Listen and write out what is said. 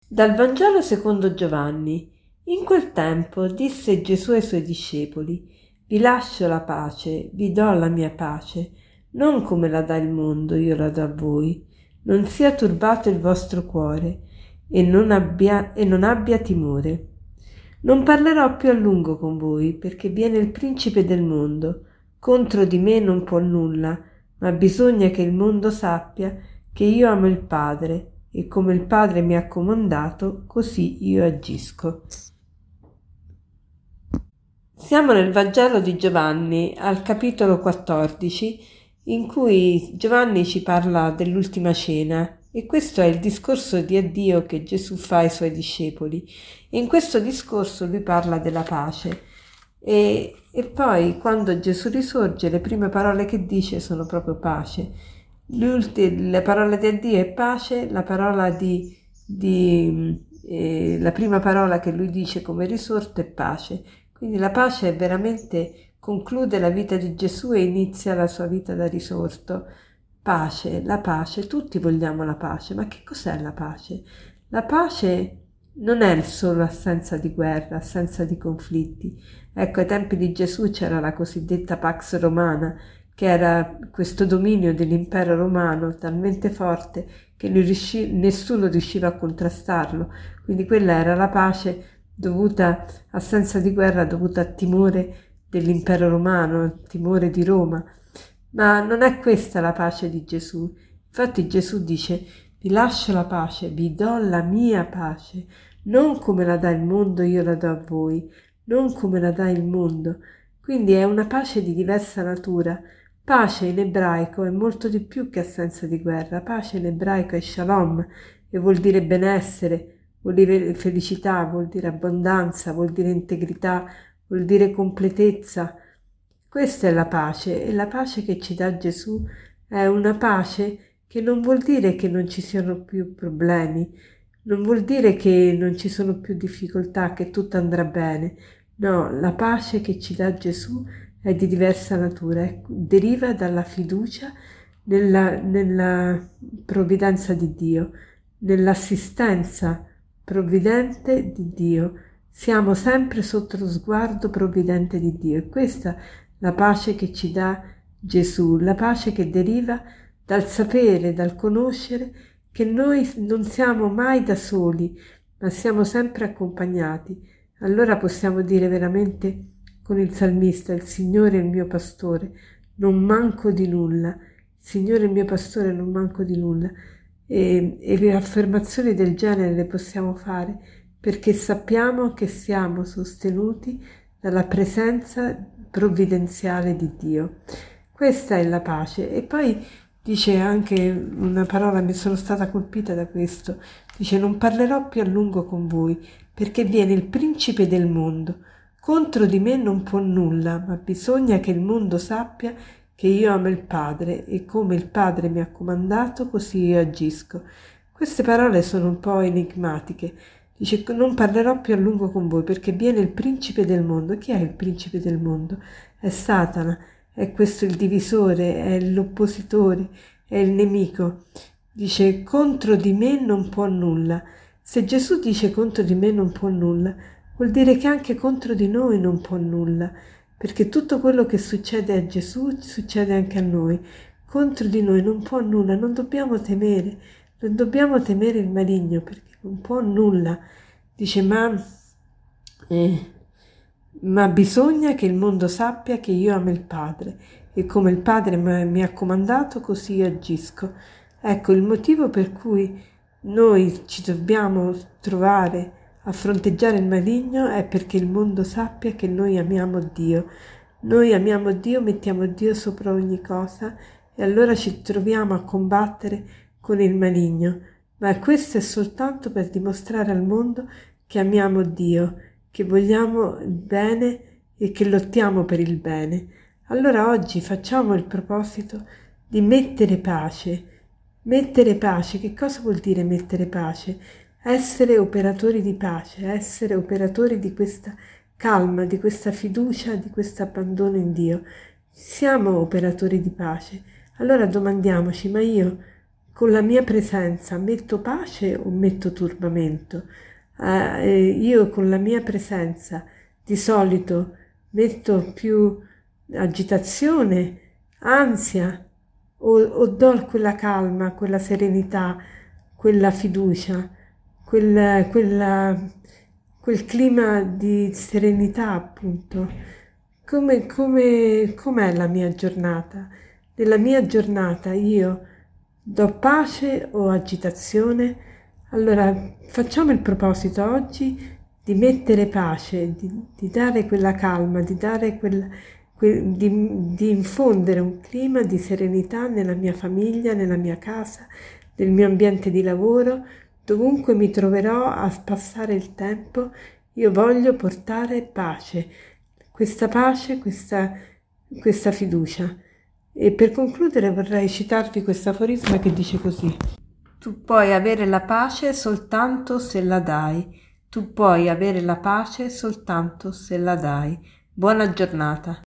Dal Vangelo secondo Giovanni. In quel tempo disse Gesù ai suoi discepoli: Vi lascio la pace, vi do la mia pace, non come la dà il mondo, io la do a voi. Non sia turbato il vostro cuore e non abbia timore. Non parlerò più a lungo con voi, perché viene il principe del mondo. Contro di me non può nulla, ma bisogna che il mondo sappia che io amo il Padre, e come il Padre mi ha comandato, così io agisco. Siamo nel Vangelo di Giovanni, al capitolo 14, in cui Giovanni ci parla dell'ultima cena, e questo è il discorso di addio che Gesù fa ai suoi discepoli. E in questo discorso lui parla della pace. E poi, quando Gesù risorge, le prime parole che dice sono proprio pace. Le parole di addio è pace, la prima parola che lui dice come risorto è pace. Quindi la pace è veramente, conclude la vita di Gesù e inizia la sua vita da risorto. Pace, la pace, tutti vogliamo la pace, ma che cos'è la pace? La pace non è solo assenza di guerra, assenza di conflitti. Ecco, ai tempi di Gesù c'era la cosiddetta Pax Romana, che era questo dominio dell'impero romano talmente forte che nessuno riusciva a contrastarlo. Quindi quella era la pace dovuta, assenza di guerra dovuta al timore dell'impero romano, al timore di Roma. Ma non è questa la pace di Gesù. Infatti Gesù dice: vi lascio la pace, vi do la mia pace, non come la dà il mondo io la do a voi, non come la dà il mondo. Quindi è una pace di diversa natura. Pace in ebraico è molto di più che assenza di guerra. Pace in ebraico è shalom, e vuol dire benessere, vuol dire felicità, vuol dire abbondanza, vuol dire integrità, vuol dire completezza. Questa è la pace, e la pace che ci dà Gesù è una pace che non vuol dire che non ci siano più problemi, non vuol dire che non ci sono più difficoltà, che tutto andrà bene. No, la pace che ci dà Gesù è di diversa natura, deriva dalla fiducia nella provvidenza di Dio, nell'assistenza provvidente di Dio. Siamo sempre sotto lo sguardo provvidente di Dio, e questa è la pace che ci dà Gesù, la pace che deriva dal sapere, dal conoscere che noi non siamo mai da soli, ma siamo sempre accompagnati. Allora possiamo dire veramente con il salmista: il Signore è il mio pastore, non manco di nulla. Il Signore è il mio pastore, non manco di nulla. E le affermazioni del genere le possiamo fare perché sappiamo che siamo sostenuti dalla presenza provvidenziale di Dio. Questa è la pace. E poi dice anche una parola, mi sono stata colpita da questo, dice: non parlerò più a lungo con voi, perché viene il principe del mondo. Contro di me non può nulla, ma bisogna che il mondo sappia che io amo il Padre, e come il Padre mi ha comandato, così io agisco. Queste parole sono un po' enigmatiche. Dice: non parlerò più a lungo con voi, perché viene il principe del mondo. Chi è il principe del mondo? È Satana, è questo il divisore, è l'oppositore, è il nemico. Dice: contro di me non può nulla. Se Gesù dice contro di me non può nulla, vuol dire che anche contro di noi non può nulla, perché tutto quello che succede a Gesù succede anche a noi. Contro di noi non può nulla, non dobbiamo temere il maligno, perché non può nulla. Dice: ma bisogna che il mondo sappia che io amo il Padre, e come il Padre mi ha comandato, così io agisco. Ecco il motivo per cui noi ci dobbiamo trovare a fronteggiare il maligno, è perché il mondo sappia che noi amiamo Dio. Noi amiamo Dio, mettiamo Dio sopra ogni cosa, e allora ci troviamo a combattere con il maligno. Ma questo è soltanto per dimostrare al mondo che amiamo Dio, che vogliamo il bene e che lottiamo per il bene. Allora oggi facciamo il proposito di mettere pace. Mettere pace, che cosa vuol dire mettere pace? Essere operatori di pace, essere operatori di questa calma, di questa fiducia, di questo abbandono in Dio. Siamo operatori di pace. Allora domandiamoci: ma io con la mia presenza metto pace o metto turbamento? Io con la mia presenza di solito metto più agitazione, ansia o do quella calma, quella serenità, quella fiducia, quel clima di serenità, appunto. Com'è la mia giornata? Nella mia giornata io do pace o agitazione? Allora facciamo il proposito oggi di mettere pace, di dare quella calma, di infondere un clima di serenità nella mia famiglia, nella mia casa, nel mio ambiente di lavoro, dovunque mi troverò a passare il tempo. Io voglio portare pace, questa fiducia. E per concludere vorrei citarvi questo aforisma che dice così: tu puoi avere la pace soltanto se la dai. Tu puoi avere la pace soltanto se la dai. Buona giornata.